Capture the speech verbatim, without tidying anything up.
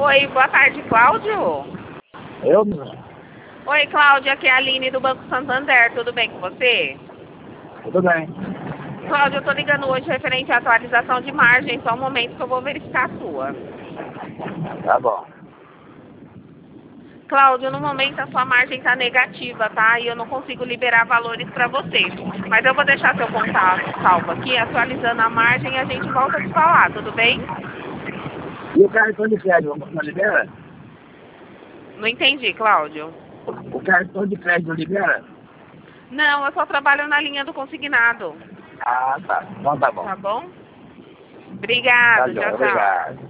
Oi, boa tarde, Cláudio. Eu mesmo. Oi, Cláudio, aqui é a Aline do Banco Santander, tudo bem com você? Tudo bem. Cláudio, eu tô ligando hoje referente à atualização de margem, só um momento que eu vou verificar a sua. Tá bom. Cláudio, no momento a sua margem tá negativa, tá? E eu não consigo liberar valores para você. Mas eu vou deixar seu contato salvo aqui, atualizando a margem e a gente volta a te falar, tudo bem? E o cartão de crédito, não libera? Não entendi, Cláudio. O cartão de crédito não libera? Não, eu só trabalho na linha do consignado. Ah, tá. Então tá bom. Tá bom? Tá Obrigado, bom, tchau, tchau. obrigado.